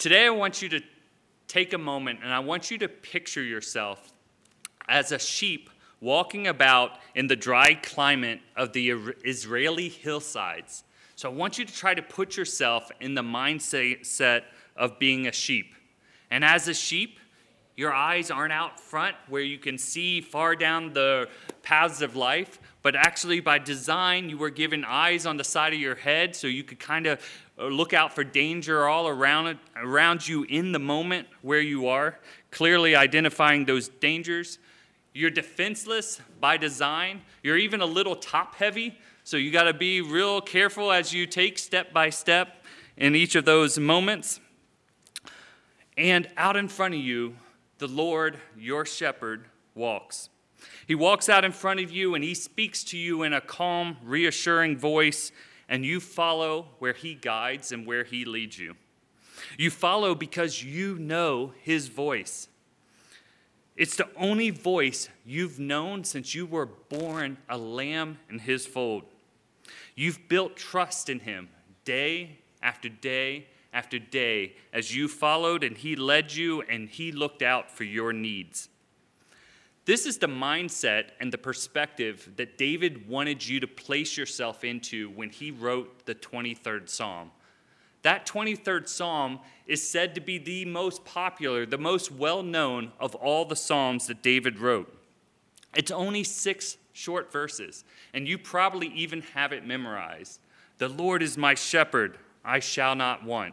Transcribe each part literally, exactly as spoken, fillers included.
Today I want you to take a moment and I want you to picture yourself as a sheep walking about in the dry climate of the Israeli hillsides. So I want you to try to put yourself in the mindset of being a sheep. And as a sheep, your eyes aren't out front where you can see far down the paths of life, but actually by design you were given eyes on the side of your head so you could kind of look out for danger all around, around you in the moment where you are, clearly identifying those dangers. You're defenseless by design. You're even a little top-heavy, so you got to be real careful as you take step by step in each of those moments. And out in front of you, the Lord, your shepherd, walks. He walks out in front of you, and he speaks to you in a calm, reassuring voice, and you follow where he guides and where he leads you. You follow because you know his voice. It's the only voice you've known since you were born a lamb in his fold. You've built trust in him day after day after day as you followed and he led you and he looked out for your needs. This is the mindset and the perspective that David wanted you to place yourself into when he wrote the twenty-third Psalm. That twenty-third Psalm is said to be the most popular, the most well-known of all the Psalms that David wrote. It's only six short verses, and you probably even have it memorized. The Lord is my shepherd, I shall not want.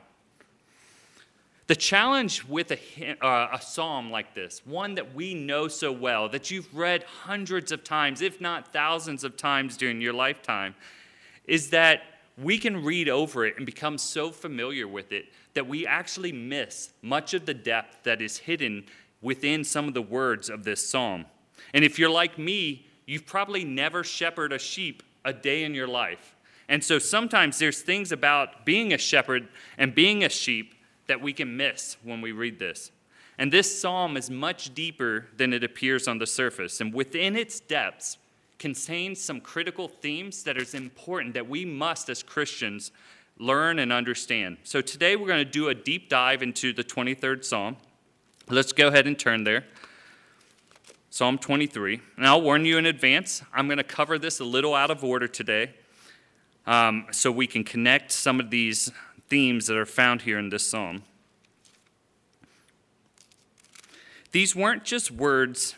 The challenge with a, uh, a psalm like this, one that we know so well, that you've read hundreds of times, if not thousands of times during your lifetime, is that we can read over it and become so familiar with it that we actually miss much of the depth that is hidden within some of the words of this psalm. And if you're like me, you've probably never shepherded a sheep a day in your life. And so sometimes there's things about being a shepherd and being a sheep that we can miss when we read this. And this psalm is much deeper than it appears on the surface. And within its depths contains some critical themes that is important that we must, as Christians, learn and understand. So today we're going to do a deep dive into the twenty-third Psalm. Let's go ahead and turn there. Psalm twenty-three. And I'll warn you in advance, I'm going to cover this a little out of order today um, so we can connect some of these themes that are found here in this psalm. These weren't just words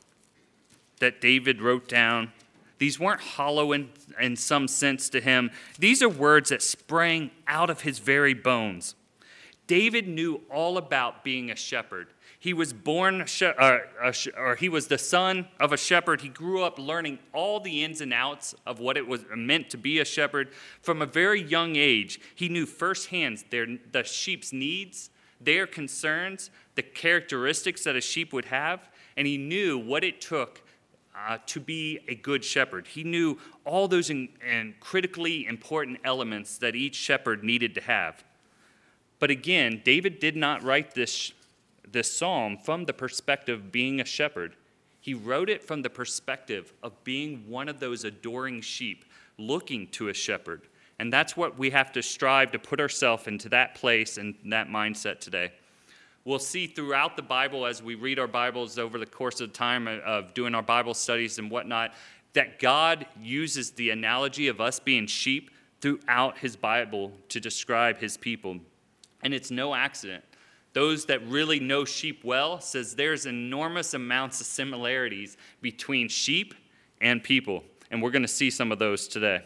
that David wrote down. These weren't hollow in, in some sense to him. These are words that sprang out of his very bones. David knew all about being a shepherd. He was born, uh, or he was the son of a shepherd. He grew up learning all the ins and outs of what it was meant to be a shepherd. From a very young age, he knew firsthand their, the sheep's needs, their concerns, the characteristics that a sheep would have, and he knew what it took Uh, to be a good shepherd. He knew all those in, and critically important elements that each shepherd needed to have. But again, David did not write this, this psalm from the perspective of being a shepherd. He wrote it from the perspective of being one of those adoring sheep looking to a shepherd. And that's what we have to strive to put ourselves into that place and that mindset today. We'll see throughout the Bible as we read our Bibles over the course of time of doing our Bible studies and whatnot, that God uses the analogy of us being sheep throughout his Bible to describe his people. And it's no accident. Those that really know sheep well says there's enormous amounts of similarities between sheep and people. And we're going to see some of those today.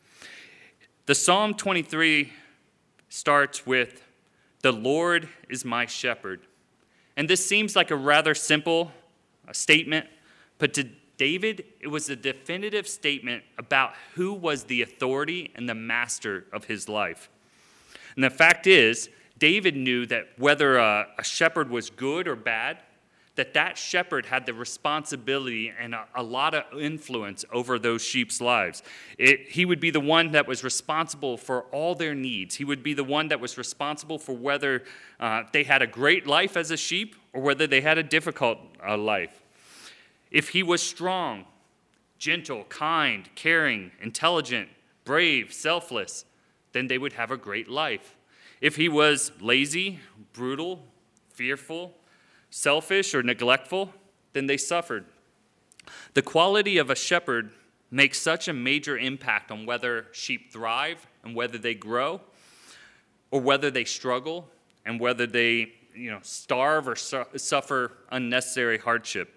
The Psalm twenty-three starts with, "The Lord is my shepherd." And this seems like a rather simple uh, statement, but to David, it was a definitive statement about who was the authority and the master of his life. And the fact is, David knew that whether a, a shepherd was good or bad, that that shepherd had the responsibility and a, a lot of influence over those sheep's lives. It, he would be the one that was responsible for all their needs. He would be the one that was responsible for whether uh, they had a great life as a sheep or whether they had a difficult uh, life. If he was strong, gentle, kind, caring, intelligent, brave, selfless, then they would have a great life. If he was lazy, brutal, fearful, selfish, or neglectful, then they suffered. The quality of a shepherd makes such a major impact on whether sheep thrive and whether they grow, or whether they struggle and whether they, you know, starve or su- suffer unnecessary hardship.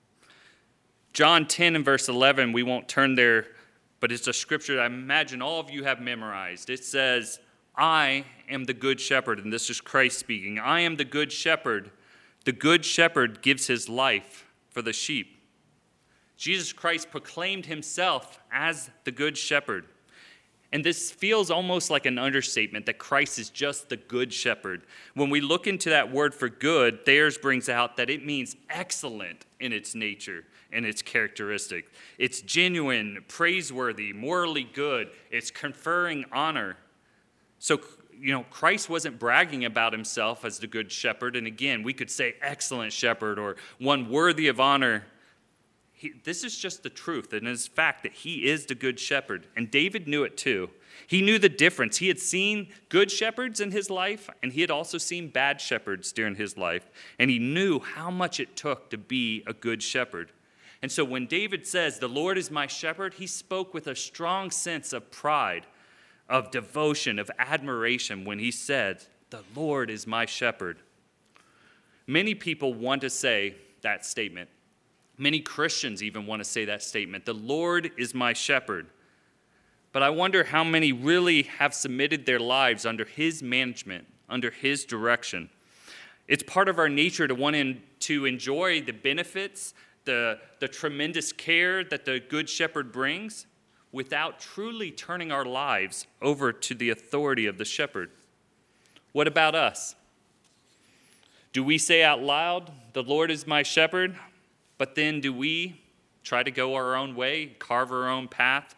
John ten and verse eleven, we won't turn there, but it's a scripture that I imagine all of you have memorized. It says, I am the good shepherd, and this is Christ speaking. I am the good shepherd. The good shepherd gives his life for the sheep. Jesus Christ proclaimed himself as the good shepherd. And this feels almost like an understatement that Christ is just the good shepherd. When we look into that word for good, Thayers brings out that it means excellent in its nature and its characteristic. It's genuine, praiseworthy, morally good. It's conferring honor. So, you know, Christ wasn't bragging about himself as the good shepherd. And again, we could say excellent shepherd or one worthy of honor. He, this is just the truth, and it's fact that he is the good shepherd. And David knew it too. He knew the difference. He had seen good shepherds in his life, and he had also seen bad shepherds during his life. And he knew how much it took to be a good shepherd. And so when David says, the Lord is my shepherd, he spoke with a strong sense of pride, of devotion, of admiration when he said, the Lord is my shepherd. Many people want to say that statement. Many Christians even want to say that statement, the Lord is my shepherd. But I wonder how many really have submitted their lives under his management, under his direction. It's part of our nature to want in, to enjoy the benefits, the, the tremendous care that the good shepherd brings, without truly turning our lives over to the authority of the shepherd. What about us? Do we say out loud, the Lord is my shepherd? But then do we try to go our own way, carve our own path?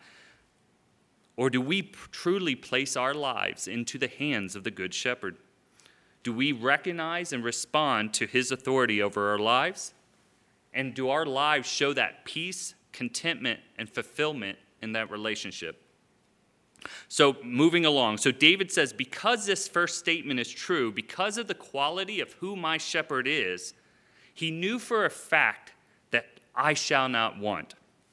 Or do we truly place our lives into the hands of the Good Shepherd? Do we recognize and respond to his authority over our lives? And do our lives show that peace, contentment, and fulfillment in that relationship? So moving along, so David says, because this first statement is true, because of the quality of who my shepherd is, he knew for a fact that I shall not want.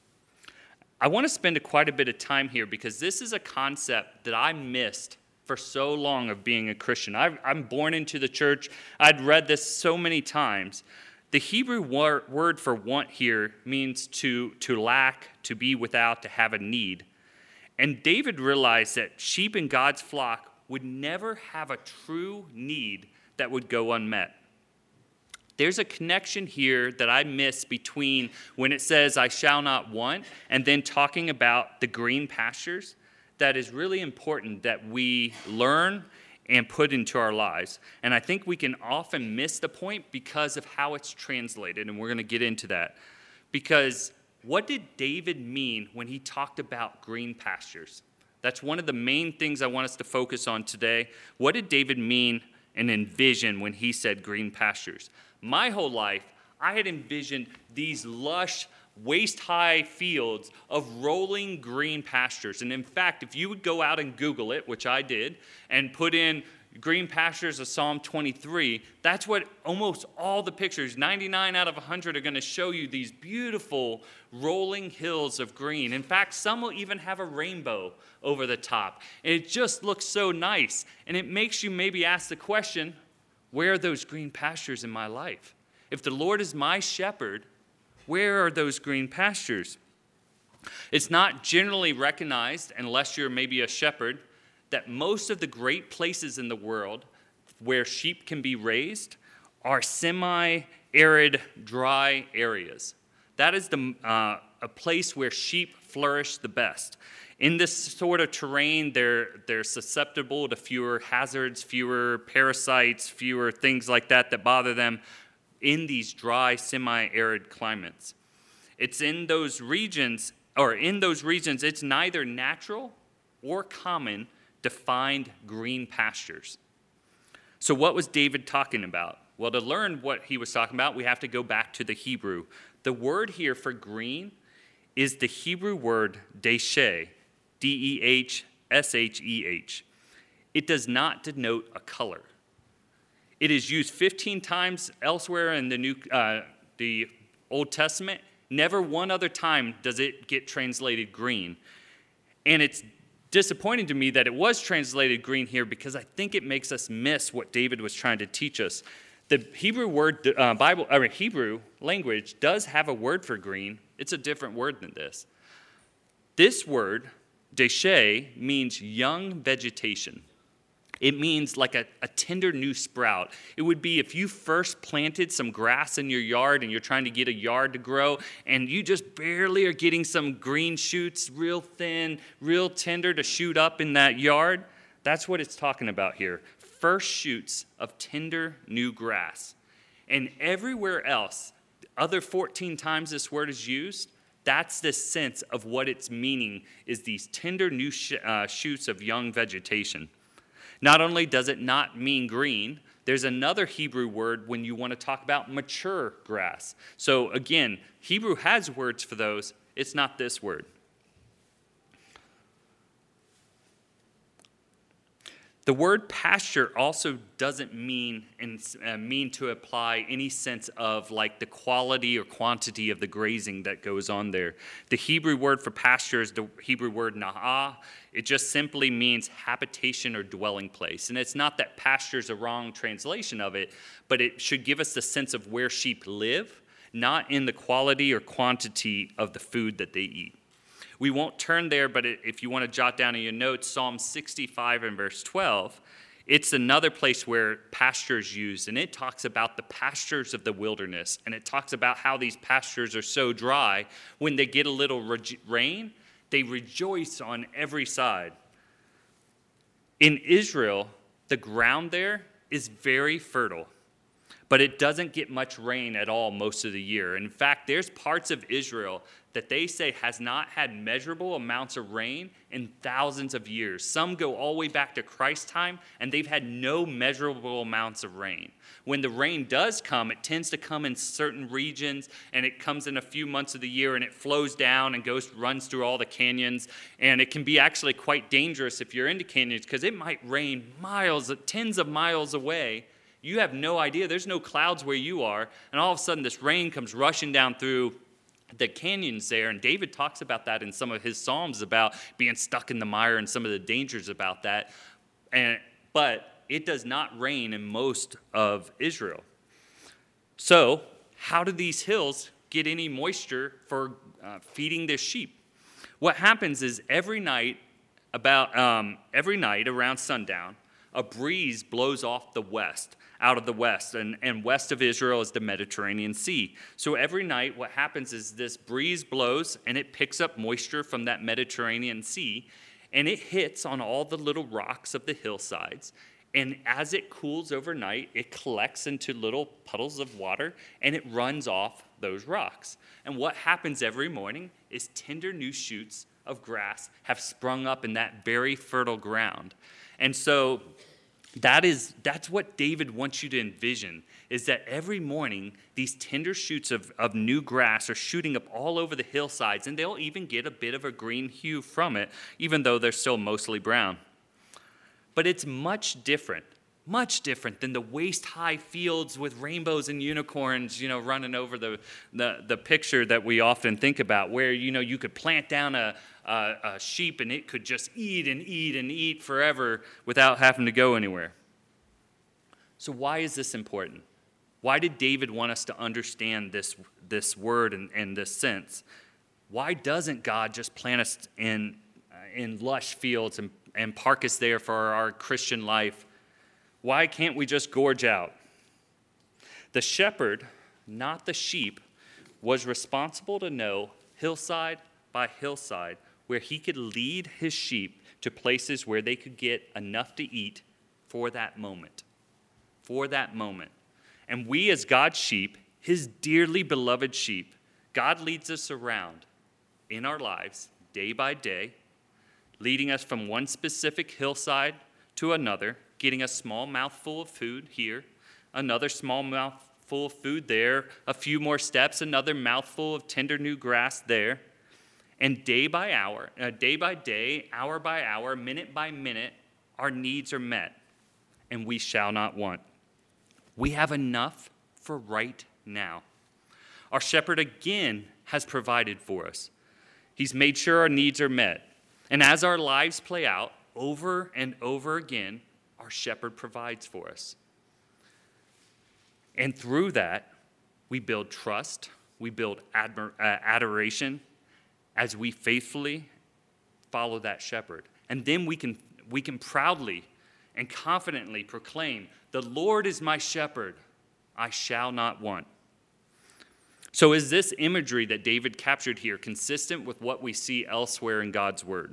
I want to spend a quite a bit of time here because this is a concept that I missed for so long of being a Christian. I've, I'm born into the church. I'd read this so many times. The Hebrew wor- word for want here means to, to lack, to be without, to have a need. And David realized that sheep in God's flock would never have a true need that would go unmet. There's a connection here that I miss between when it says, I shall not want, and then talking about the green pastures that is really important that we learn and put into our lives. And I think we can often miss the point because of how it's translated, and we're going to get into that. Because what did David mean when he talked about green pastures? That's one of the main things I want us to focus on today. What did David mean and envision when he said green pastures? My whole life, I had envisioned these lush, waist-high fields of rolling green pastures. And in fact, if you would go out and Google it, which I did, and put in green pastures of Psalm twenty-three, that's what almost all the pictures, ninety-nine out of one hundred, are going to show you, these beautiful rolling hills of green. In fact, some will even have a rainbow over the top. And it just looks so nice. And it makes you maybe ask the question, where are those green pastures in my life? If the Lord is my shepherd, where are those green pastures? It's not generally recognized, unless you're maybe a shepherd, that most of the great places in the world where sheep can be raised are semi-arid, dry areas. That is the, uh, a place where sheep flourish the best. In this sort of terrain, they're, they're susceptible to fewer hazards, fewer parasites, fewer things like that that bother them in these dry, semi-arid climates. It's in those regions, or in those regions, it's neither natural or common to find green pastures. So what was David talking about? Well, to learn what he was talking about, we have to go back to the Hebrew. The word here for green is the Hebrew word desheh, D E H S H E H. It does not denote a color. It is used fifteen times elsewhere in the New, uh, the Old Testament. Never one other time does it get translated green. And it's disappointing to me that it was translated green here because I think it makes us miss what David was trying to teach us. The Hebrew word, uh, Bible, or Hebrew language does have a word for green. It's a different word than this. This word, deshe, means young vegetation. It means like a, a tender new sprout. It would be if you first planted some grass in your yard and you're trying to get a yard to grow and you just barely are getting some green shoots, real thin, real tender to shoot up in that yard. That's what it's talking about here. First shoots of tender new grass. And everywhere else, other fourteen times this word is used, that's the sense of what its meaning is, these tender new sh- uh, shoots of young vegetation. Not only does it not mean green, there's another Hebrew word when you want to talk about mature grass. So again, Hebrew has words for those. It's not this word. The word pasture also doesn't mean and uh, mean to apply any sense of like the quality or quantity of the grazing that goes on there. The Hebrew word for pasture is the Hebrew word na'ah. It just simply means habitation or dwelling place. And it's not that pasture is a wrong translation of it, but it should give us the sense of where sheep live, not in the quality or quantity of the food that they eat. We won't turn there, but if you want to jot down in your notes, Psalm sixty-five and verse twelve, it's another place where pasture is used, and it talks about the pastures of the wilderness, and it talks about how these pastures are so dry, when they get a little re- rain, they rejoice on every side. In Israel, the ground there is very fertile, but it doesn't get much rain at all most of the year. In fact, there's parts of Israel that they say has not had measurable amounts of rain in thousands of years. Some go all the way back to Christ's time, and they've had no measurable amounts of rain. When the rain does come, it tends to come in certain regions, and it comes in a few months of the year, and it flows down and goes runs through all the canyons. And it can be actually quite dangerous if you're into canyons, because it might rain miles, tens of miles away. You have no idea. There's no clouds where you are, and all of a sudden this rain comes rushing down through the canyons there, and David talks about that in some of his Psalms about being stuck in the mire and some of the dangers about that. And but it does not rain in most of Israel. So how do these hills get any moisture for uh, feeding their sheep? What happens is every night, about um, every night around sundown, a breeze blows off the west, out of the west, and, and west of Israel is the Mediterranean Sea. So every night what happens is this breeze blows, and it picks up moisture from that Mediterranean Sea, and it hits on all the little rocks of the hillsides. And as it cools overnight, it collects into little puddles of water, and it runs off those rocks. And what happens every morning is tender new shoots of grass have sprung up in that very fertile ground. And so that is, that's what David wants you to envision, is that every morning these tender shoots of, of new grass are shooting up all over the hillsides, and they'll even get a bit of a green hue from it, even though they're still mostly brown. But it's much different, much different than the waist-high fields with rainbows and unicorns, you know, running over the, the, the picture that we often think about, where, you know, you could plant down a, a, a sheep and it could just eat and eat and eat forever without having to go anywhere. So why is this important? Why did David want us to understand this, this word and, and this sense? Why doesn't God just plant us in, uh, in lush fields and, and park us there for our Christian life? Why can't we just gorge out? The shepherd, not the sheep, was responsible to know hillside by hillside where he could lead his sheep to places where they could get enough to eat for that moment. For that moment. And we as God's sheep, his dearly beloved sheep, God leads us around in our lives day by day, leading us from one specific hillside to another, getting a small mouthful of food here, another small mouthful of food there, a few more steps, another mouthful of tender new grass there. And day by hour, uh, day by day, hour by hour, minute by minute, our needs are met, and we shall not want. We have enough for right now. Our shepherd again has provided for us. He's made sure our needs are met. And as our lives play out over and over again, our shepherd provides for us. And through that, we build trust, we build admir- uh, adoration as we faithfully follow that shepherd. And then we can we can proudly and confidently proclaim, "The Lord is my shepherd, I shall not want." So is this imagery that David captured here consistent with what we see elsewhere in God's word?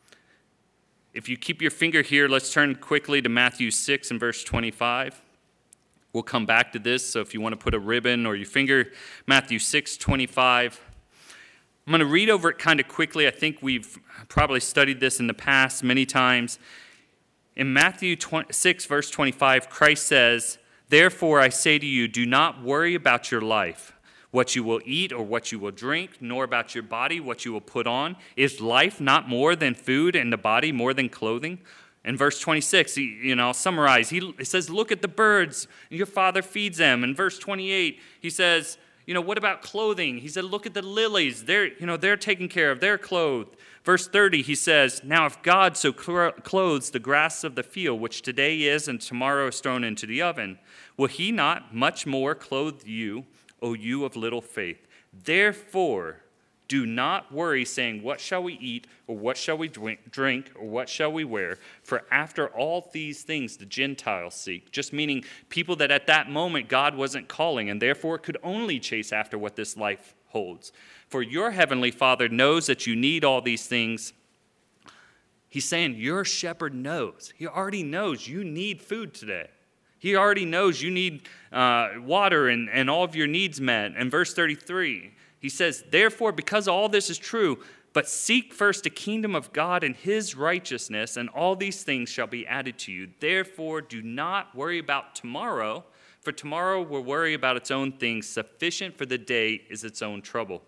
If you keep your finger here, let's turn quickly to Matthew six and verse twenty-five. We'll come back to this, so if you want to put a ribbon or your finger, Matthew six twenty-five. I'm going to read over it kind of quickly. I think we've probably studied this in the past many times. In Matthew six, verse twenty-five, Christ says, "Therefore I say to you, do not worry about your life, what you will eat or what you will drink, nor about your body, what you will put on. Is life not more than food, and the body more than clothing?" In verse twenty-six, he, you know, I'll summarize. He, he says, "Look at the birds, your Father feeds them." In verse twenty-eight, he says, you know, what about clothing? He said, "Look at the lilies. They're, you know, they're taken care of. They're clothed." Verse thirty, he says, "Now if God so clothes the grass of the field, which today is and tomorrow is thrown into the oven, will he not much more clothe you, O you of little faith? Therefore, do not worry, saying, what shall we eat, or what shall we drink, or what shall we wear? For after all these things the Gentiles seek." Just meaning people that at that moment God wasn't calling, and therefore could only chase after what this life holds. "For your heavenly Father knows that you need all these things." He's saying your shepherd knows. He already knows you need food today. He already knows you need uh, water and, and all of your needs met. And verse thirty-three, he says, "Therefore, because all this is true, but seek first the kingdom of God and his righteousness, and all these things shall be added to you. Therefore, do not worry about tomorrow, for tomorrow will worry about its own things. Sufficient for the day is its own trouble."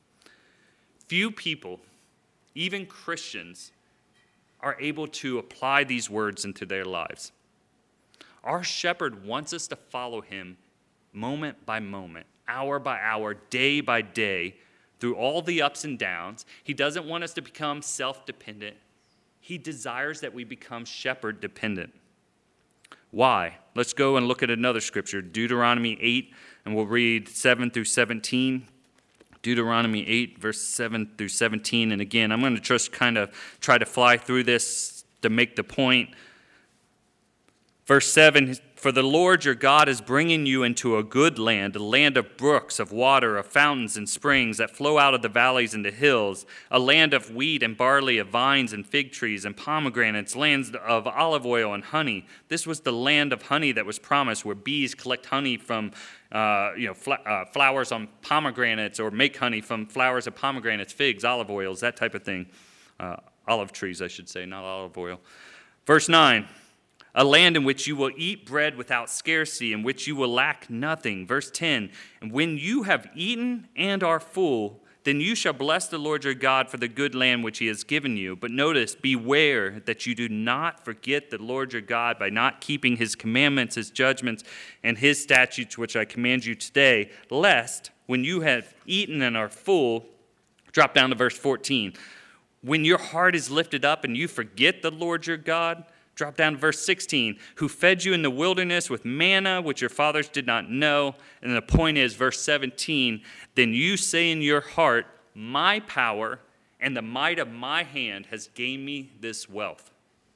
Few people, even Christians, are able to apply these words into their lives. Our shepherd wants us to follow him moment by moment, hour by hour, day by day, through all the ups and downs. He doesn't want us to become self-dependent. He desires that we become shepherd-dependent. Why? Let's go and look at another scripture, Deuteronomy eight, and we'll read seven through seventeen. Deuteronomy eight, verse seven through seventeen. And again, I'm going to just kind of try to fly through this to make the point. Verse seven, "For the Lord your God is bringing you into a good land, a land of brooks, of water, of fountains and springs that flow out of the valleys and the hills, a land of wheat and barley, of vines and fig trees and pomegranates, lands of olive oil and honey." This was the land of honey that was promised, where bees collect honey from uh, you know, fl- uh, flowers on pomegranates, or make honey from flowers of pomegranates, figs, olive oils, that type of thing. Uh, olive trees, I should say, not olive oil. Verse nine, "A land in which you will eat bread without scarcity, in which you will lack nothing." Verse ten, "And when you have eaten and are full, then you shall bless the Lord your God for the good land which he has given you." But notice, "Beware that you do not forget the Lord your God by not keeping his commandments, his judgments, and his statutes which I command you today, lest when you have eaten and are full," drop down to verse fourteen, "when your heart is lifted up and you forget the Lord your God," drop down to verse sixteen, "who fed you in the wilderness with manna, which your fathers did not know." And the point is, verse seventeen, "Then you say in your heart, my power and the might of my hand has gained me this wealth."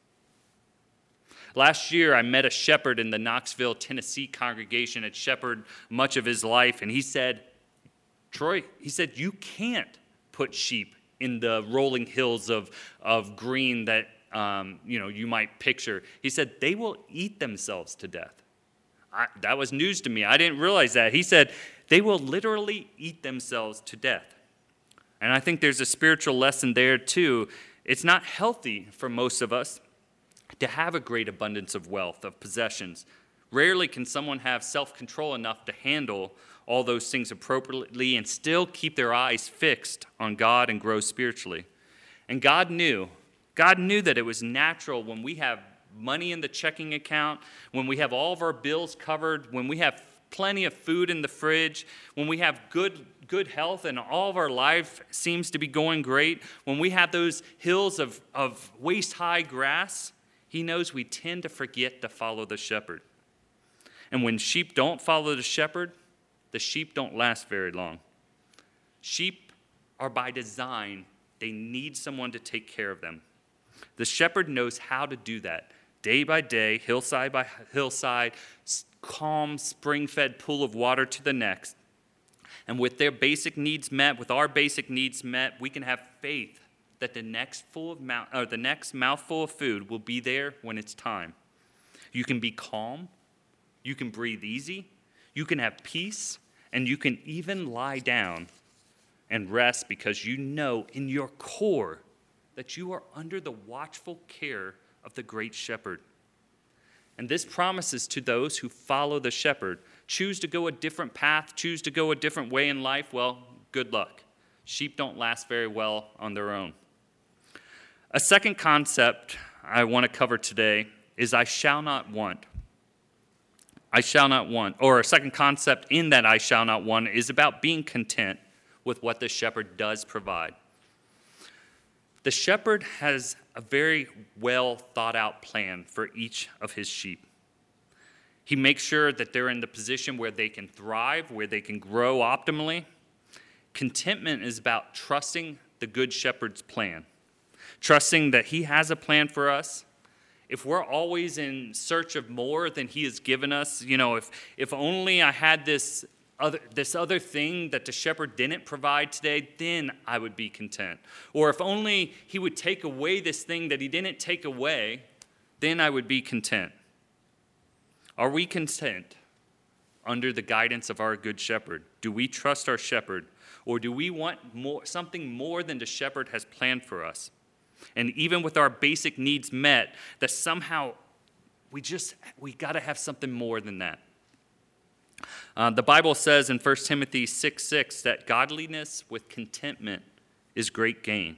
Last year, I met a shepherd in the Knoxville, Tennessee congregation, had shepherded much of his life, and he said, Troy, he said, you can't put sheep in the rolling hills of, of green that Um, you know, you might picture. He said, they will eat themselves to death. I, that was news to me. I didn't realize that. He said, they will literally eat themselves to death. And I think there's a spiritual lesson there too. It's not healthy for most of us to have a great abundance of wealth, of possessions. Rarely can someone have self-control enough to handle all those things appropriately and still keep their eyes fixed on God and grow spiritually. And God knew God knew that it was natural when we have money in the checking account, when we have all of our bills covered, when we have plenty of food in the fridge, when we have good good health and all of our life seems to be going great, when we have those hills of, of waist-high grass, he knows we tend to forget to follow the shepherd. And when sheep don't follow the shepherd, the sheep don't last very long. Sheep are by design, they need someone to take care of them. The shepherd knows how to do that. Day by day, hillside by hillside, calm, spring-fed pool of water to the next. And with their basic needs met, with our basic needs met, we can have faith that the next full of mouth, or the next mouthful of food will be there when it's time. You can be calm, you can breathe easy, you can have peace, and you can even lie down and rest because you know in your core that you are under the watchful care of the great shepherd. And this promises to those who follow the shepherd. Choose to go a different path, choose to go a different way in life, well, good luck. Sheep don't last very well on their own. A second concept I want to cover today is I shall not want. I shall not want. Or a second concept in that I shall not want is about being content with what the shepherd does provide. The shepherd has a very well thought out plan for each of his sheep. He makes sure that they're in the position where they can thrive, where they can grow optimally. Contentment is about trusting the good shepherd's plan, trusting that he has a plan for us. If we're always in search of more than he has given us, you know, if if only I had this other this other thing that the shepherd didn't provide today, then I would be content. Or if only he would take away this thing that he didn't take away, then I would be content. Are we content under the guidance of our good shepherd? Do we trust our shepherd? Or do we want more, something more than the shepherd has planned for us? And even with our basic needs met, that somehow we just, we got to have something more than that. Uh, the Bible says in First Timothy six six that godliness with contentment is great gain.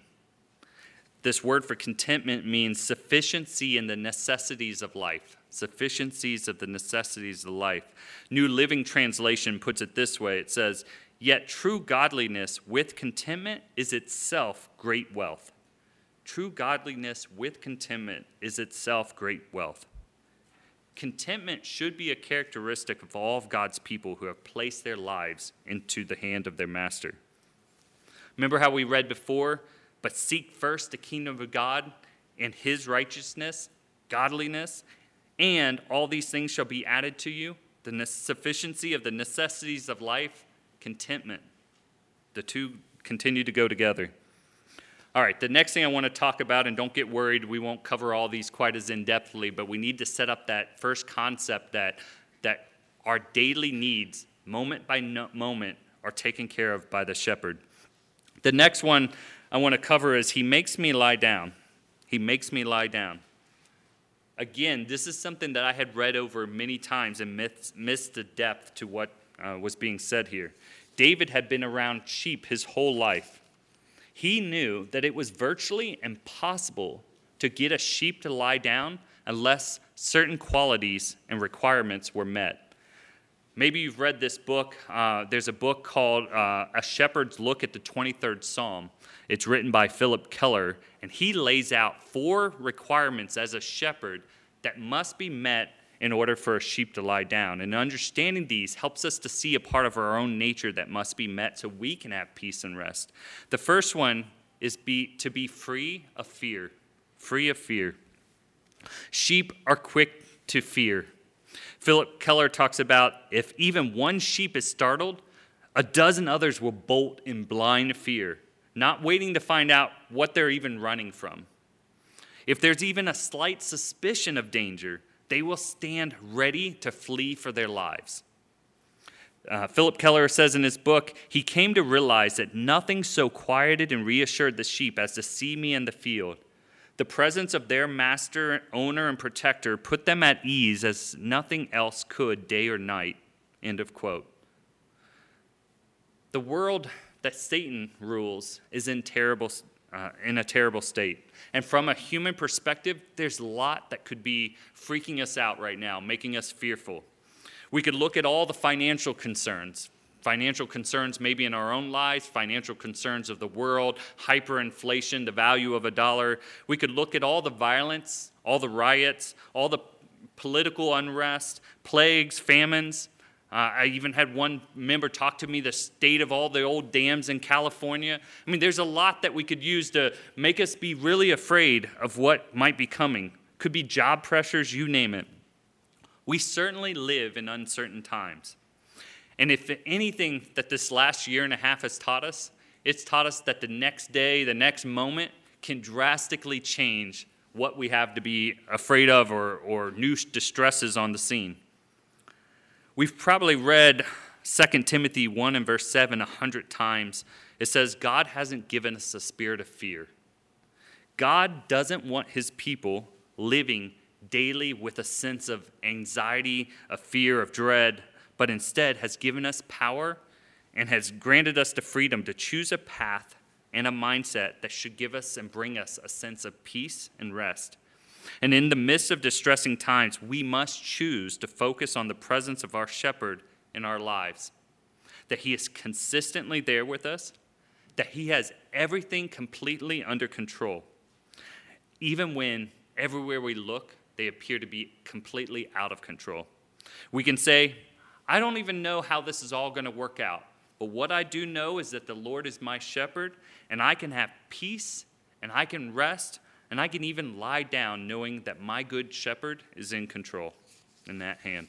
This word for contentment means sufficiency in the necessities of life. Sufficiencies of the necessities of life. New Living Translation puts it this way. It says, yet true godliness with contentment is itself great wealth. True godliness with contentment is itself great wealth. Contentment should be a characteristic of all of God's people who have placed their lives into the hand of their master. Remember how we read before, but seek first the kingdom of God and his righteousness, godliness, and all these things shall be added to you. The sufficiency of the necessities of life, contentment. The two continue to go together. All right, the next thing I want to talk about, and don't get worried, we won't cover all these quite as in-depthly, but we need to set up that first concept that, that our daily needs, moment by no, moment, are taken care of by the shepherd. The next one I want to cover is he makes me lie down. He makes me lie down. Again, this is something that I had read over many times and missed, missed the depth to what uh, was being said here. David had been around sheep his whole life. He knew that it was virtually impossible to get a sheep to lie down unless certain qualities and requirements were met. Maybe you've read this book. Uh, there's a book called uh, A Shepherd's Look at the twenty-third Psalm. It's written by Philip Keller, and he lays out four requirements as a shepherd that must be met in order for a sheep to lie down. And understanding these helps us to see a part of our own nature that must be met so we can have peace and rest. The first one is be, to be free of fear. Free of fear. Sheep are quick to fear. Philip Keller talks about if even one sheep is startled, a dozen others will bolt in blind fear, not waiting to find out what they're even running from. If there's even a slight suspicion of danger, they will stand ready to flee for their lives. Uh, Philip Keller says in his book, he came to realize that nothing so quieted and reassured the sheep as to see me in the field. The presence of their master, owner, and protector put them at ease as nothing else could day or night. End of quote. The world that Satan rules is in terrible uh, in a terrible state. And from a human perspective, there's a lot that could be freaking us out right now, making us fearful. We could look at all the financial concerns. Financial concerns maybe in our own lives, financial concerns of the world, hyperinflation, the value of a dollar. We could look at all the violence, all the riots, all the political unrest, plagues, famines. Uh, I even had one member talk to me the state of all the old dams in California. I mean, there's a lot that we could use to make us be really afraid of what might be coming. Could be job pressures, you name it. We certainly live in uncertain times. And if anything that this last year and a half has taught us, it's taught us that the next day, the next moment can drastically change what we have to be afraid of or, or new distresses on the scene. We've probably read Second Timothy one and verse seven a hundred times. It says, God hasn't given us a spirit of fear. God doesn't want his people living daily with a sense of anxiety, of fear, of dread, but instead has given us power and has granted us the freedom to choose a path and a mindset that should give us and bring us a sense of peace and rest. And in the midst of distressing times, we must choose to focus on the presence of our shepherd in our lives, that he is consistently there with us, that he has everything completely under control, even when everywhere we look, they appear to be completely out of control. We can say, I don't even know how this is all going to work out, but what I do know is that the Lord is my shepherd, and I can have peace, and I can rest, and I can even lie down knowing that my good shepherd is in control, in that hand.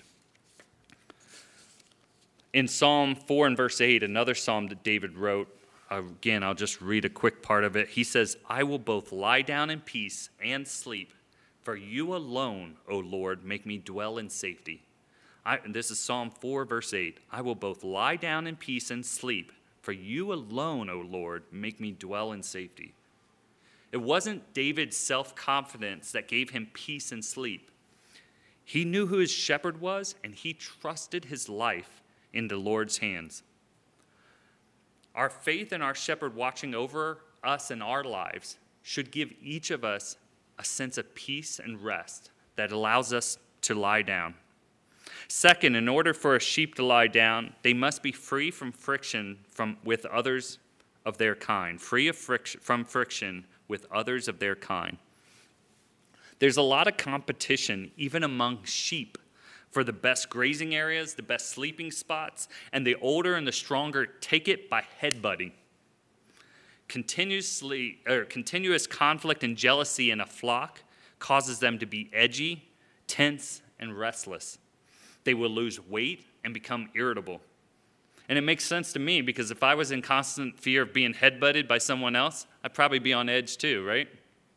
In Psalm four and verse eight, another psalm that David wrote, again, I'll just read a quick part of it. He says, I will both lie down in peace and sleep, for you alone, O Lord, make me dwell in safety. I, this is Psalm four, verse eight. I will both lie down in peace and sleep, for you alone, O Lord, make me dwell in safety. It wasn't David's self-confidence that gave him peace and sleep. He knew who his shepherd was, and he trusted his life in the Lord's hands. Our faith in our shepherd watching over us and our lives should give each of us a sense of peace and rest that allows us to lie down. Second, in order for a sheep to lie down, they must be free from friction from, with others of their kind, free of friction, from friction with others of their kind. There's a lot of competition, even among sheep, for the best grazing areas, the best sleeping spots, and the older and the stronger take it by headbutting. Continuously, or continuous conflict and jealousy in a flock causes them to be edgy, tense, and restless. They will lose weight and become irritable. And it makes sense to me because if I was in constant fear of being headbutted by someone else, I'd probably be on edge too, right?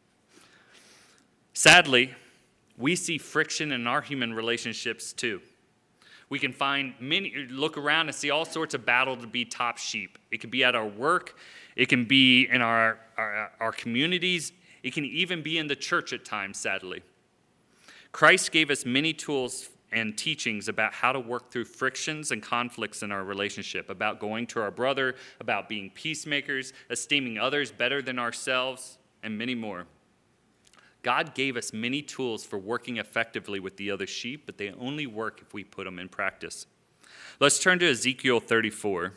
Sadly, we see friction in our human relationships too. We can find many, look around and see all sorts of battle to be top sheep. It can be at our work. It can be in our, our, our communities. It can even be in the church at times, sadly. Christ gave us many tools and teachings about how to work through frictions and conflicts in our relationship, about going to our brother, about being peacemakers, esteeming others better than ourselves, and many more. God gave us many tools for working effectively with the other sheep, but they only work if we put them in practice. Let's turn to Ezekiel thirty-four.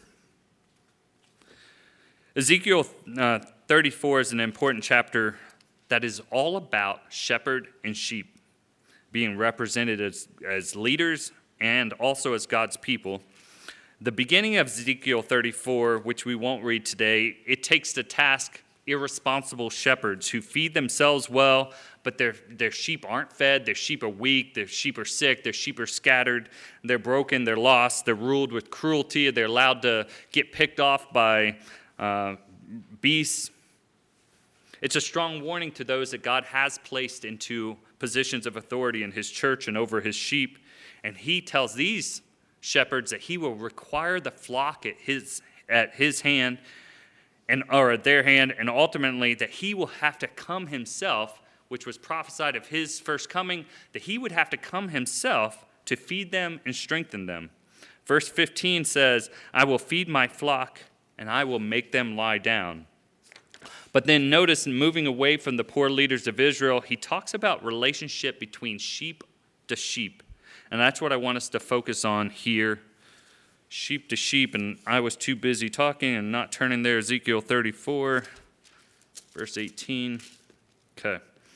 Ezekiel uh, thirty-four is an important chapter that is all about shepherd and sheep being represented as, as leaders and also as God's people. The beginning of Ezekiel thirty-four, which we won't read today, it takes to task irresponsible shepherds who feed themselves well, but their, their sheep aren't fed, their sheep are weak, their sheep are sick, their sheep are scattered, they're broken, they're lost, they're ruled with cruelty, they're allowed to get picked off by uh, beasts. It's a strong warning to those that God has placed into positions of authority in his church and over his sheep. And he tells these shepherds that he will require the flock at his, at his hand, and or at their hand, and ultimately that he will have to come himself, which was prophesied of his first coming, that he would have to come himself to feed them and strengthen them. Verse fifteen says, I will feed my flock, and I will make them lie down. But then notice, moving away from the poor leaders of Israel, he talks about relationship between sheep to sheep. And that's what I want us to focus on here. Sheep to sheep. And I was too busy talking and not turning there. Ezekiel thirty-four, verse eighteen. Okay.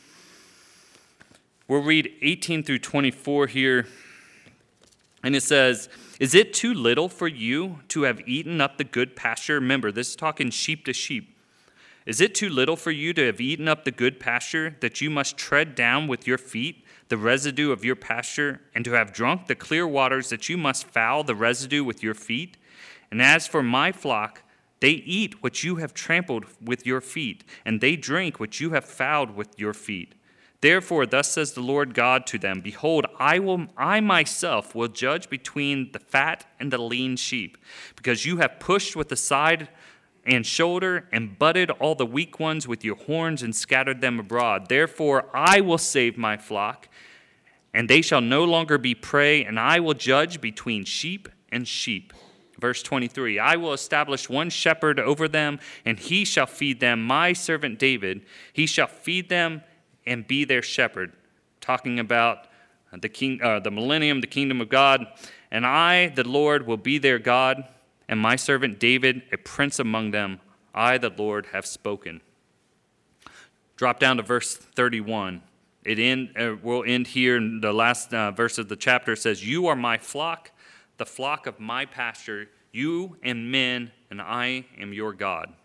We'll read eighteen through twenty-four here. And it says, "Is it too little for you to have eaten up the good pasture?" Remember, this is talking sheep to sheep. "Is it too little for you to have eaten up the good pasture, that you must tread down with your feet the residue of your pasture, and to have drunk the clear waters, that you must foul the residue with your feet? And as for my flock, they eat what you have trampled with your feet, and they drink what you have fouled with your feet. Therefore, thus says the Lord God to them, Behold, I will, I myself will judge between the fat and the lean sheep, because you have pushed with the side and shoulder, and butted all the weak ones with your horns, and scattered them abroad. Therefore I will save my flock, and they shall no longer be prey, and I will judge between sheep and sheep." Verse twenty-three, "I will establish one shepherd over them, and he shall feed them, my servant David. He shall feed them and be their shepherd." Talking about the king, uh, the millennium, the kingdom of God. "And I, the Lord, will be their God, and my servant David, a prince among them. I, the Lord, have spoken." Drop down to verse thirty-one. It end, uh, will end here in the last uh, verse of the chapter. It says, "You are my flock, the flock of my pasture, you and men, and I am your God."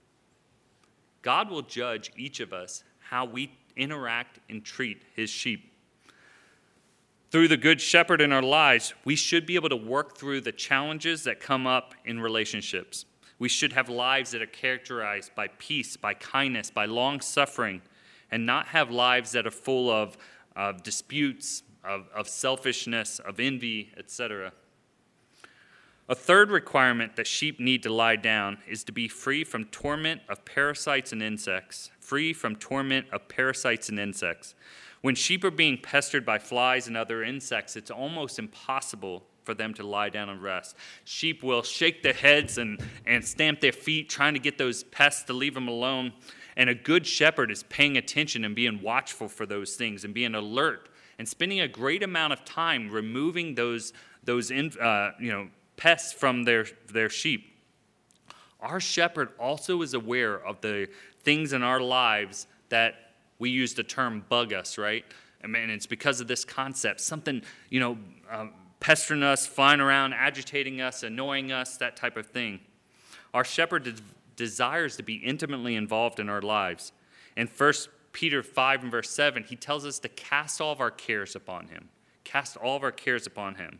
God will judge each of us how we interact and treat his sheep. Through the good shepherd in our lives, we should be able to work through the challenges that come up in relationships. We should have lives that are characterized by peace, by kindness, by long suffering, and not have lives that are full of, of disputes, of, of selfishness, of envy, et cetera. A third requirement that sheep need to lie down is to be free from torment of parasites and insects. Free from torment of parasites and insects. When sheep are being pestered by flies and other insects, it's almost impossible for them to lie down and rest. Sheep will shake their heads and, and stamp their feet, trying to get those pests to leave them alone. And a good shepherd is paying attention and being watchful for those things and being alert and spending a great amount of time removing those, those uh, you know, pests from their, their sheep. Our shepherd also is aware of the things in our lives that we use the term bug us, right? I mean, it's because of this concept, something, you know, um, pestering us, flying around, agitating us, annoying us, that type of thing. Our shepherd des- desires to be intimately involved in our lives. In First Peter five and verse seven, he tells us to cast all of our cares upon him. Cast all of our cares upon him.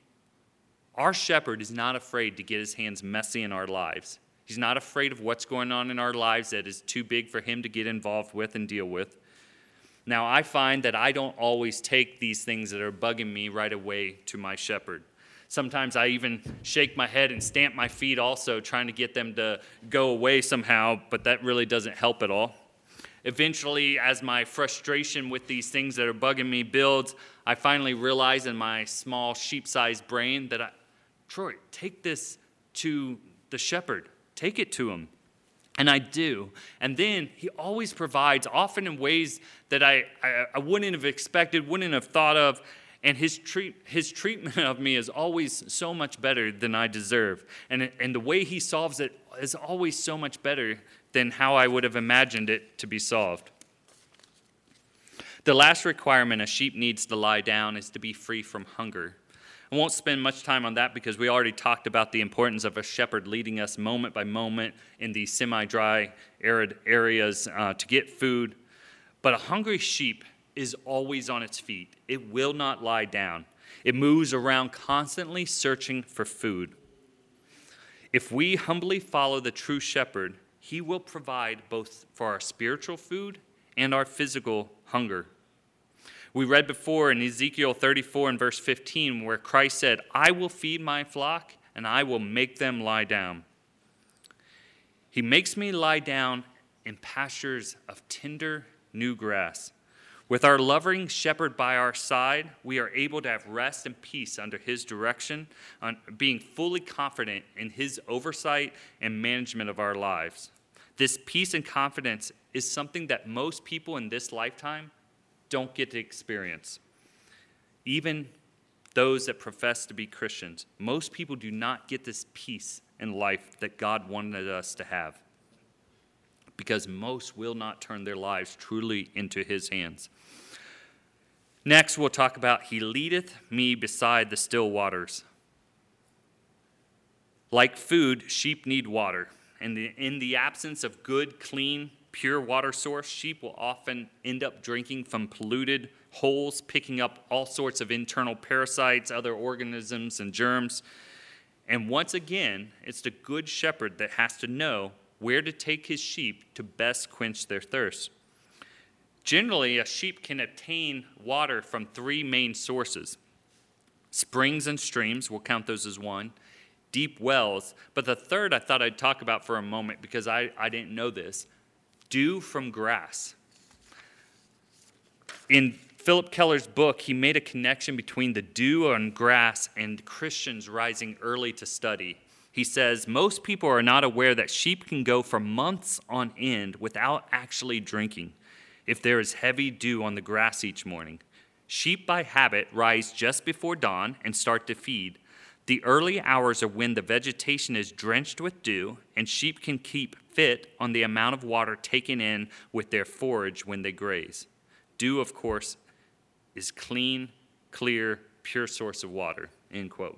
Our shepherd is not afraid to get his hands messy in our lives. He's not afraid of what's going on in our lives that is too big for him to get involved with and deal with. Now, I find that I don't always take these things that are bugging me right away to my shepherd. Sometimes I even shake my head and stamp my feet also, trying to get them to go away somehow, but that really doesn't help at all. Eventually, as my frustration with these things that are bugging me builds, I finally realize in my small sheep-sized brain that, I, Troy, take this to the shepherd. Take it to him. And I do. And then he always provides, often in ways that I, I, I wouldn't have expected, wouldn't have thought of. And his treat, his treatment of me is always so much better than I deserve. And, and the way he solves it is always so much better than how I would have imagined it to be solved. The last requirement a sheep needs to lie down is to be free from hunger. I won't spend much time on that because we already talked about the importance of a shepherd leading us moment by moment in these semi-dry, arid areas uh, to get food. But a hungry sheep is always on its feet. It will not lie down. It moves around constantly searching for food. If we humbly follow the true shepherd, he will provide both for our spiritual food and our physical hunger. We read before in Ezekiel thirty-four and verse fifteen where Christ said, I will feed my flock and I will make them lie down. He makes me lie down in pastures of tender new grass. With our loving shepherd by our side, we are able to have rest and peace under his direction, on being fully confident in his oversight and management of our lives. This peace and confidence is something that most people in this lifetime don't get to experience. Even those that profess to be Christians, most people do not get this peace in life that God wanted us to have, because most will not turn their lives truly into his hands. Next, we'll talk about, he leadeth me beside the still waters. Like food, sheep need water. And the, in the absence of good, clean, pure water source, sheep will often end up drinking from polluted holes, picking up all sorts of internal parasites, other organisms, and germs. And once again, it's the good shepherd that has to know where to take his sheep to best quench their thirst. Generally, a sheep can obtain water from three main sources. Springs and streams, we'll count those as one. Deep wells, but the third I thought I'd talk about for a moment because I, I didn't know this. Dew from grass. In Philip Keller's book, he made a connection between the dew on grass and Christians rising early to study. He says, most people are not aware that sheep can go for months on end without actually drinking if there is heavy dew on the grass each morning. Sheep by habit rise just before dawn and start to feed. The early hours are when the vegetation is drenched with dew, and sheep can keep fit on the amount of water taken in with their forage when they graze. Dew, of course, is clean, clear, pure source of water, end quote.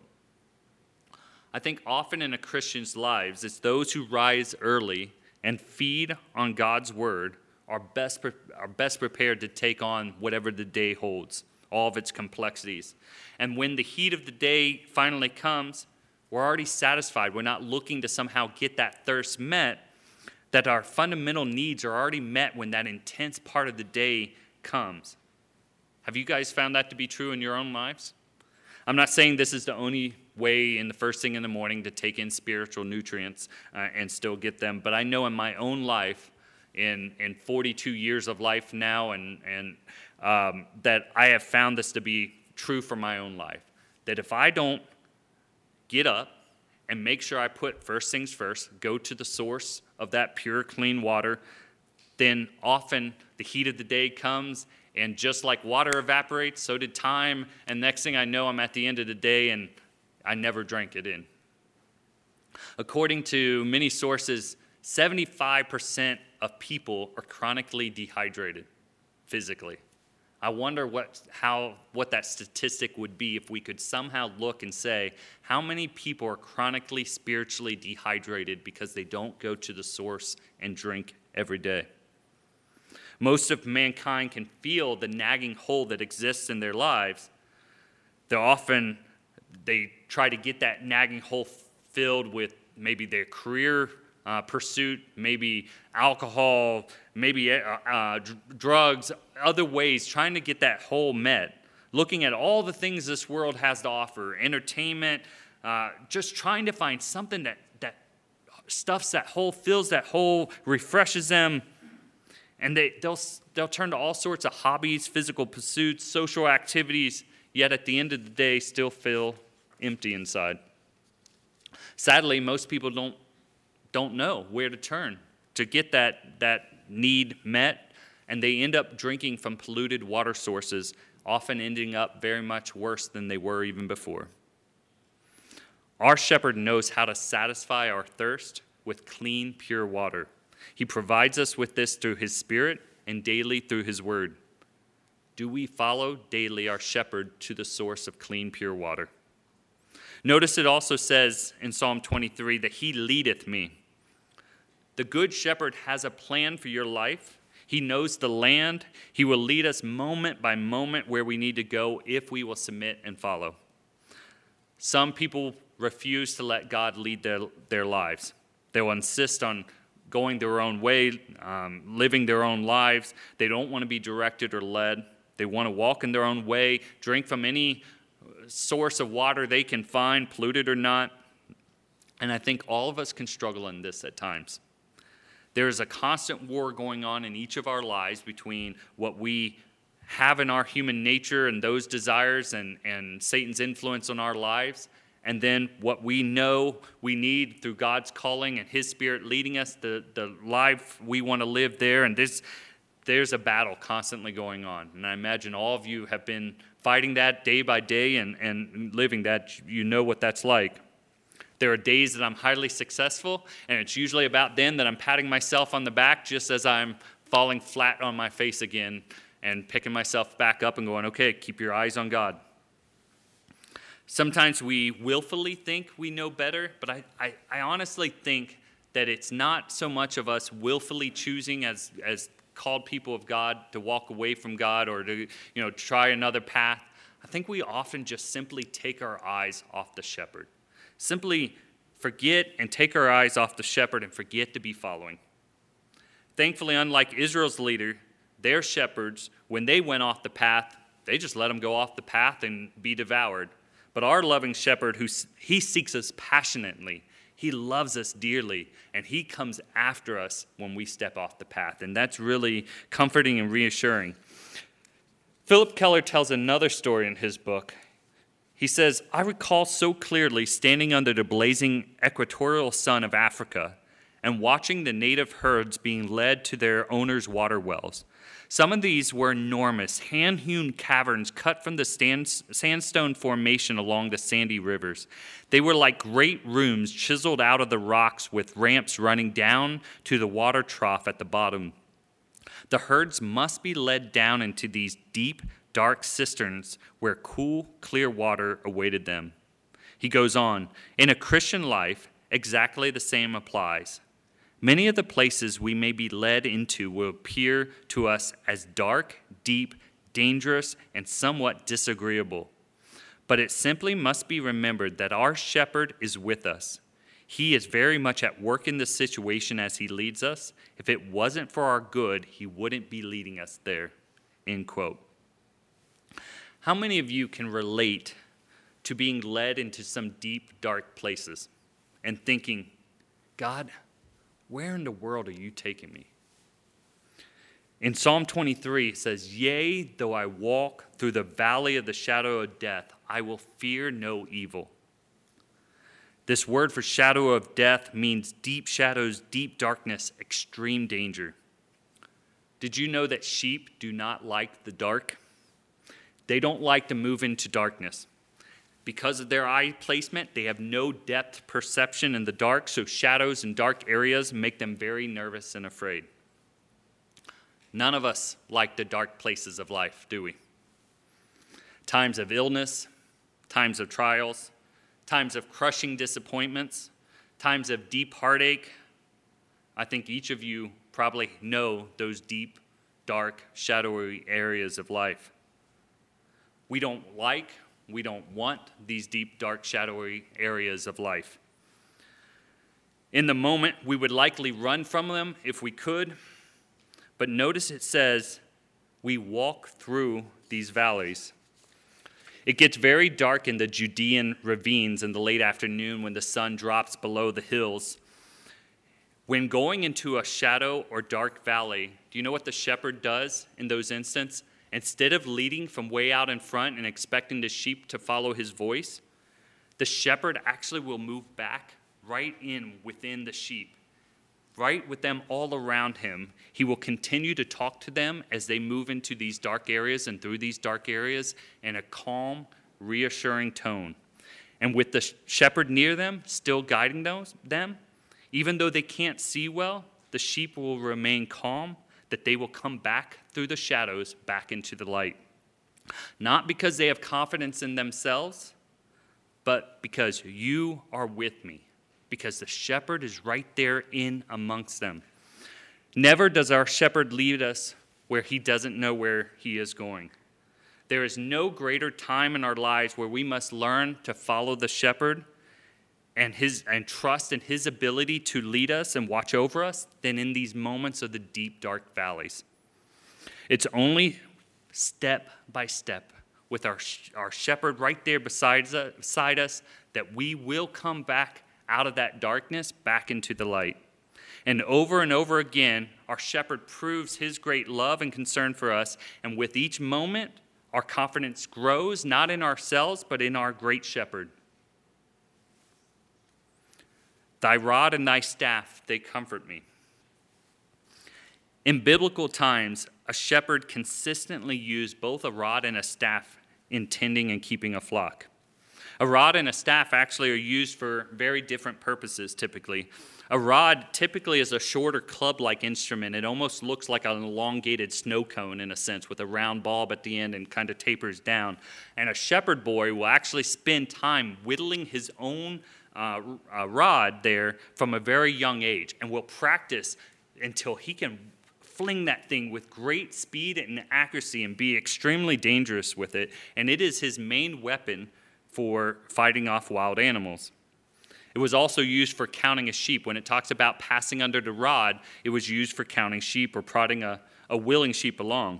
I think often in a Christian's lives, it's those who rise early and feed on God's word are best, pre- are best prepared to take on whatever the day holds, all of its complexities. And when the heat of the day finally comes, we're already satisfied. We're not looking to somehow get that thirst met, that our fundamental needs are already met when that intense part of the day comes. Have you guys found that to be true in your own lives? I'm not saying this is the only way in the first thing in the morning to take in spiritual nutrients uh, and still get them, but I know in my own life, in, in forty-two years of life now, and, and um, that I have found this to be true for my own life, that if I don't get up and make sure I put first things first, go to the source of that pure, clean water, then often the heat of the day comes, and just like water evaporates, so did time, and next thing I know, I'm at the end of the day, and I never drank it in. According to many sources, seventy-five percent of people are chronically dehydrated physically. I wonder what how what that statistic would be if we could somehow look and say how many people are chronically spiritually dehydrated because they don't go to the source and drink every day. Most of mankind can feel the nagging hole that exists in their lives. They're often, they try to get that nagging hole filled with maybe their career uh, pursuit, maybe alcohol, maybe uh, uh, d- drugs, other ways, trying to get that hole met. Looking at all the things this world has to offer, entertainment, uh, just trying to find something that, that stuffs that hole, fills that hole, refreshes them. And they, they'll, they'll turn to all sorts of hobbies, physical pursuits, social activities, yet at the end of the day still feel empty inside. Sadly, most people don't, don't know where to turn to get that, that need met, and they end up drinking from polluted water sources, often ending up very much worse than they were even before. Our shepherd knows how to satisfy our thirst with clean, pure water. He provides us with this through his Spirit and daily through his word. Do we follow daily our shepherd to the source of clean, pure water? Notice it also says in Psalm twenty-three that he leadeth me. The good shepherd has a plan for your life. He knows the land. He will lead us moment by moment where we need to go if we will submit and follow. Some people refuse to let God lead their, their lives. They will insist on going their own way, um, living their own lives. They don't want to be directed or led. They want to walk in their own way, drink from any source of water they can find, polluted or not. And I think all of us can struggle in this at times. There is a constant war going on in each of our lives between what we have in our human nature and those desires and, and Satan's influence on our lives, and then what we know we need through God's calling and his Spirit leading us, the, the life we want to live there. And this, there's a battle constantly going on. And I imagine all of you have been fighting that day by day and, and living that. You know what that's like. There are days that I'm highly successful, and it's usually about then that I'm patting myself on the back just as I'm falling flat on my face again and picking myself back up and going, okay, keep your eyes on God. Sometimes we willfully think we know better, but I, I, I honestly think that it's not so much of us willfully choosing as, as called people of God to walk away from God or to, you know, try another path. I think we often just simply take our eyes off the shepherd. Simply forget and take our eyes off the shepherd and forget to be following. Thankfully, unlike Israel's leader, their shepherds, when they went off the path, they just let them go off the path and be devoured. But our loving shepherd, who he seeks us passionately, he loves us dearly, and he comes after us when we step off the path. And that's really comforting and reassuring. Philip Keller tells another story in his book. He says, I recall so clearly standing under the blazing equatorial sun of Africa and watching the native herds being led to their owners' water wells. Some of these were enormous, hand-hewn caverns cut from the stand, sandstone formation along the sandy rivers. They were like great rooms chiseled out of the rocks with ramps running down to the water trough at the bottom. The herds must be led down into these deep, dark cisterns where cool, clear water awaited them. He goes on, in a Christian life, exactly the same applies. Many of the places we may be led into will appear to us as dark, deep, dangerous, and somewhat disagreeable. But it simply must be remembered that our shepherd is with us. He is very much at work in the situation as he leads us. If it wasn't for our good, he wouldn't be leading us there. End quote. How many of you can relate to being led into some deep, dark places and thinking, God, where in the world are you taking me? In Psalm twenty-three, it says, Yea, though I walk through the valley of the shadow of death, I will fear no evil. This word for shadow of death means deep shadows, deep darkness, extreme danger. Did you know that sheep do not like the dark? They don't like to move into darkness. Because of their eye placement, they have no depth perception in the dark, so shadows and dark areas make them very nervous and afraid. None of us like the dark places of life, do we? Times of illness, times of trials, times of crushing disappointments, times of deep heartache. I think each of you probably know those deep, dark, shadowy areas of life. We don't like, we don't want these deep, dark, shadowy areas of life. In the moment, we would likely run from them if we could, but notice it says we walk through these valleys. It gets very dark in the Judean ravines in the late afternoon when the sun drops below the hills. When going into a shadow or dark valley, do you know what the shepherd does in those instances? Instead of leading from way out in front and expecting the sheep to follow his voice, the shepherd actually will move back right in within the sheep, right with them all around him. He will continue to talk to them as they move into these dark areas and through these dark areas in a calm, reassuring tone. And with the shepherd near them, still guiding those, them, even though they can't see well, the sheep will remain calm, that they will come back through the shadows back into the light. Not because they have confidence in themselves, but because you are with me, because the shepherd is right there in amongst them. Never does our shepherd lead us where he doesn't know where he is going. There is no greater time in our lives where we must learn to follow the shepherd and his and trust in his ability to lead us and watch over us than in these moments of the deep, dark valleys. It's only step by step with our, our shepherd right there beside, beside us that we will come back out of that darkness back into the light. And over and over again, our shepherd proves his great love and concern for us, and with each moment, our confidence grows, not in ourselves, but in our great shepherd. Thy rod and thy staff, they comfort me. In biblical times, a shepherd consistently used both a rod and a staff in tending and keeping a flock. A rod and a staff actually are used for very different purposes typically. A rod typically is a shorter club-like instrument. It almost looks like an elongated snow cone in a sense with a round bulb at the end and kind of tapers down. And a shepherd boy will actually spend time whittling his own uh, uh, rod there from a very young age and will practice until he can fling that thing with great speed and accuracy and be extremely dangerous with it. And it is his main weapon for fighting off wild animals. It was also used for counting a sheep. When it talks about passing under the rod, it was used for counting sheep or prodding a, a willing sheep along.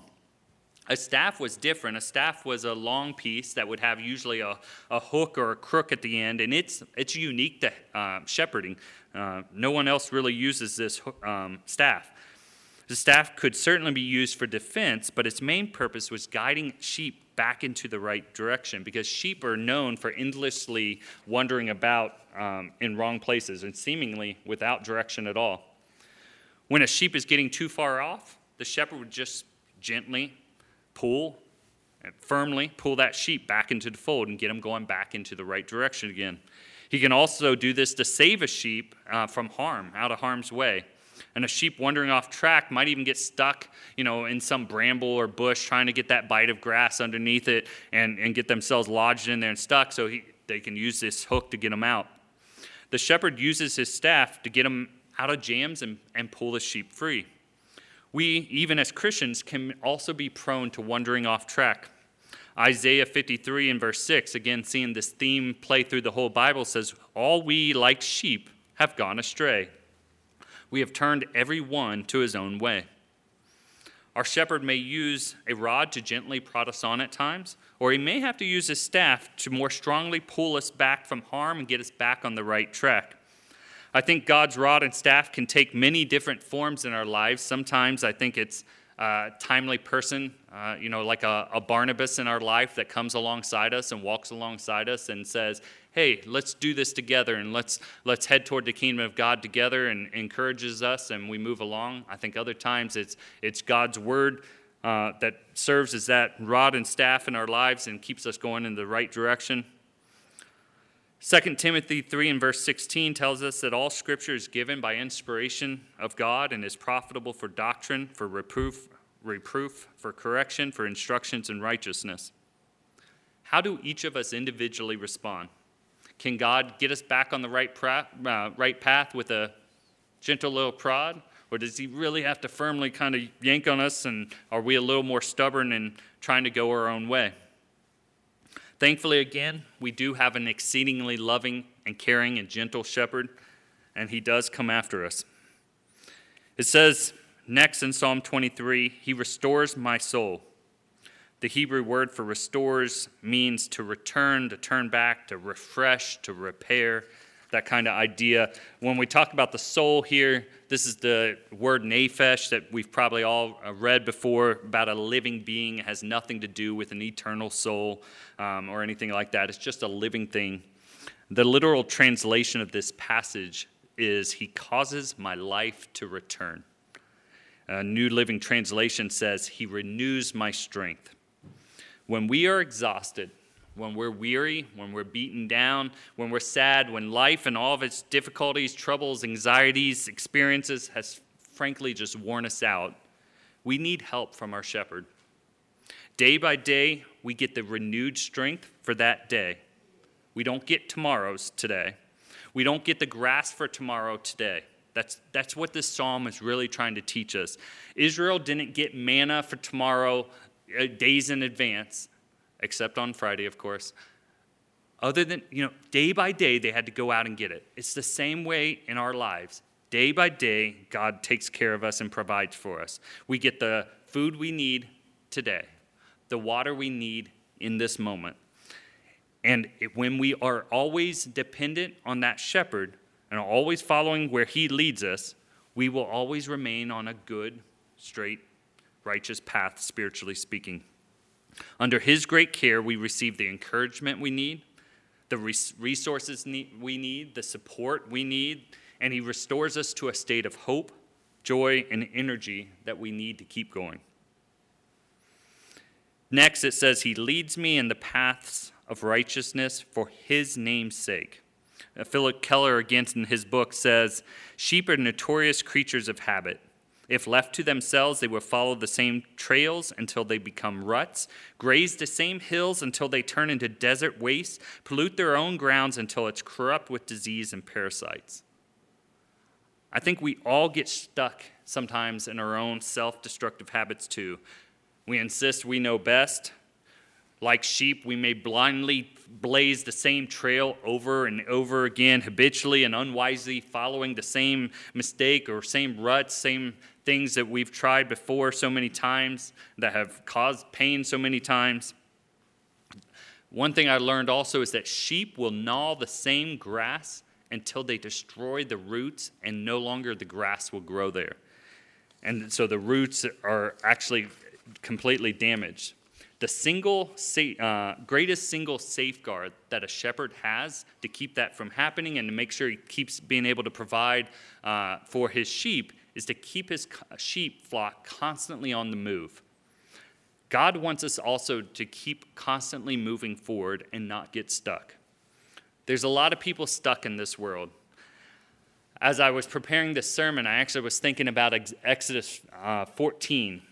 A staff was different. A staff was a long piece that would have usually a, a hook or a crook at the end, and it's, it's unique to uh, shepherding. Uh, no one else really uses this um, staff. The staff could certainly be used for defense, but its main purpose was guiding sheep back into the right direction, because sheep are known for endlessly wandering about um, in wrong places and seemingly without direction at all. When a sheep is getting too far off, the shepherd would just gently pull and firmly pull that sheep back into the fold and get them going back into the right direction again. He can also do this to save a sheep uh, from harm, out of harm's way. And a sheep wandering off track might even get stuck, you know, in some bramble or bush trying to get that bite of grass underneath it and, and get themselves lodged in there and stuck, so he, they can use this hook to get them out. The shepherd uses his staff to get them out of jams and, and pull the sheep free. We, even as Christians, can also be prone to wandering off track. Isaiah fifty-three and verse six, again seeing this theme play through the whole Bible, says, "All we like sheep have gone astray. We have turned every one to his own way." Our shepherd may use a rod to gently prod us on at times, or he may have to use his staff to more strongly pull us back from harm and get us back on the right track. I think God's rod and staff can take many different forms in our lives. Sometimes I think it's a timely person, uh, you know, like a, a Barnabas in our life that comes alongside us and walks alongside us and says, "Hey, let's do this together, and let's let's head toward the kingdom of God together," and encourages us, and we move along. I think other times it's it's God's word uh, that serves as that rod and staff in our lives and keeps us going in the right direction. Second Timothy three and verse sixteen tells us that all Scripture is given by inspiration of God and is profitable for doctrine, for reproof, reproof, for correction, for instructions in righteousness. How do each of us individually respond? Can God get us back on the right, pra- uh, right path with a gentle little prod? Or does he really have to firmly kind of yank on us, and are we a little more stubborn and trying to go our own way? Thankfully, again, we do have an exceedingly loving and caring and gentle shepherd, and he does come after us. It says next in Psalm twenty-three, "He restores my soul." The Hebrew word for restores means to return, to turn back, to refresh, to repair, that kind of idea. When we talk about the soul here, this is the word nephesh that we've probably all read before about a living being. It has nothing to do with an eternal soul um, or anything like that. It's just a living thing. The literal translation of this passage is, "He causes my life to return." A New Living Translation says, "He renews my strength." When we are exhausted, when we're weary, when we're beaten down, when we're sad, when life and all of its difficulties, troubles, anxieties, experiences has frankly just worn us out, we need help from our shepherd. Day by day, we get the renewed strength for that day. We don't get tomorrow's today. We don't get the grass for tomorrow today. That's, that's what this psalm is really trying to teach us. Israel didn't get manna for tomorrow uh, days in advance, except on Friday, of course. Other than, you know, day by day, they had to go out and get it. It's the same way in our lives. Day by day, God takes care of us and provides for us. We get the food we need today, the water we need in this moment. And it, when we are always dependent on that shepherd and are always following where he leads us, we will always remain on a good, straight, righteous path, spiritually speaking. Under his great care, we receive the encouragement we need, the res- resources ne- we need, the support we need, and he restores us to a state of hope, joy, and energy that we need to keep going. Next, it says, he leads me in the paths of righteousness for his name's sake. Uh, Philip Keller, again, in his book, says, sheep are notorious creatures of habit. If left to themselves, they will follow the same trails until they become ruts, graze the same hills until they turn into desert wastes, pollute their own grounds until it's corrupt with disease and parasites. I think we all get stuck sometimes in our own self-destructive habits too. We insist we know best. Like sheep, we may blindly blaze the same trail over and over again, habitually and unwisely following the same mistake or same ruts, same things that we've tried before so many times that have caused pain so many times. One thing I learned also is that sheep will gnaw the same grass until they destroy the roots and no longer the grass will grow there. And so the roots are actually completely damaged. The single, uh, greatest single safeguard that a shepherd has to keep that from happening and to make sure he keeps being able to provide uh, for his sheep is to keep his sheep flock constantly on the move. God wants us also to keep constantly moving forward and not get stuck. There's a lot of people stuck in this world. As I was preparing this sermon, I actually was thinking about Exodus uh, fourteen.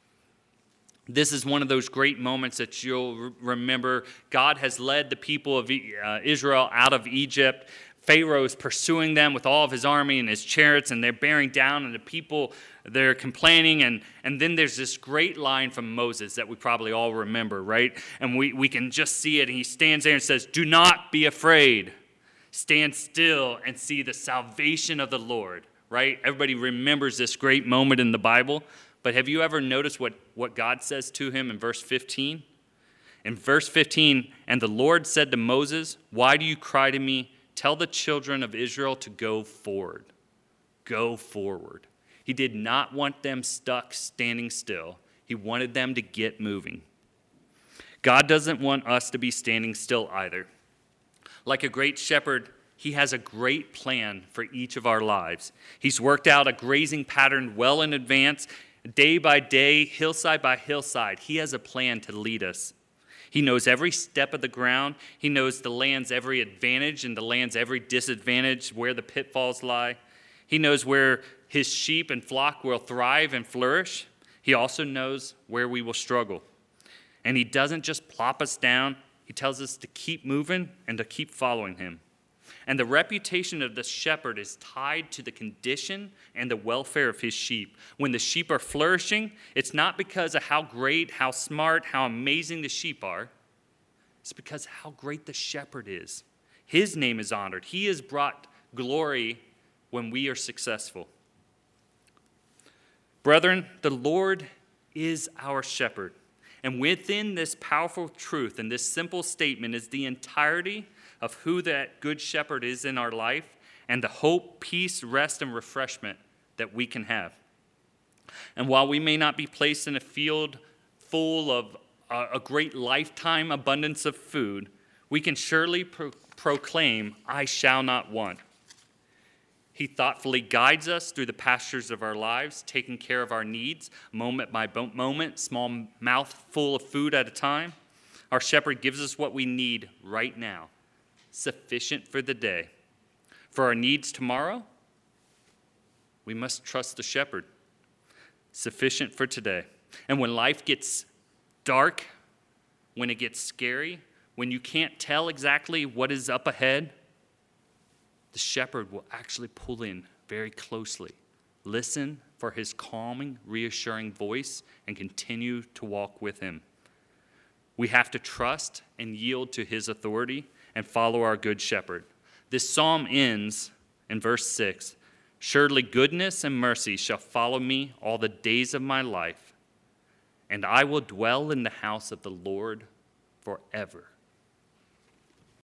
This is one of those great moments that you'll re- remember. God has led the people of uh, Israel out of Egypt. Pharaoh is pursuing them with all of his army and his chariots, and they're bearing down, and the people, they're complaining. And, and then there's this great line from Moses that we probably all remember, right? And we, we can just see it. And he stands there and says, do not be afraid. Stand still and see the salvation of the Lord, right? Everybody remembers this great moment in the Bible. But have you ever noticed what, what God says to him in verse fifteen? In verse fifteen, and the Lord said to Moses, why do you cry to me? Tell the children of Israel to go forward. Go forward. He did not want them stuck standing still. He wanted them to get moving. God doesn't want us to be standing still either. Like a great shepherd, he has a great plan for each of our lives. He's worked out a grazing pattern well in advance. Day by day, hillside by hillside, he has a plan to lead us. He knows every step of the ground. He knows the land's every advantage and the land's every disadvantage, where the pitfalls lie. He knows where his sheep and flock will thrive and flourish. He also knows where we will struggle. And he doesn't just plop us down. He tells us to keep moving and to keep following him. And the reputation of the shepherd is tied to the condition and the welfare of his sheep. When the sheep are flourishing, it's not because of how great, how smart, how amazing the sheep are. It's because how great the shepherd is. His name is honored. He has brought glory when we are successful. Brethren, the Lord is our shepherd. And within this powerful truth and this simple statement is the entirety of who that good shepherd is in our life and the hope, peace, rest, and refreshment that we can have. And while we may not be placed in a field full of a, a great lifetime abundance of food, we can surely pro- proclaim, I shall not want. He thoughtfully guides us through the pastures of our lives, taking care of our needs, moment by moment, small mouthful of food at a time. Our shepherd gives us what we need right now, sufficient for the day. For our needs tomorrow, we must trust the shepherd, sufficient for today. And when life gets dark, when it gets scary, when you can't tell exactly what is up ahead, the shepherd will actually pull in very closely, listen for his calming, reassuring voice, and continue to walk with him. We have to trust and yield to his authority and follow our good shepherd. This psalm ends in verse six. Surely goodness and mercy shall follow me all the days of my life, and I will dwell in the house of the Lord forever.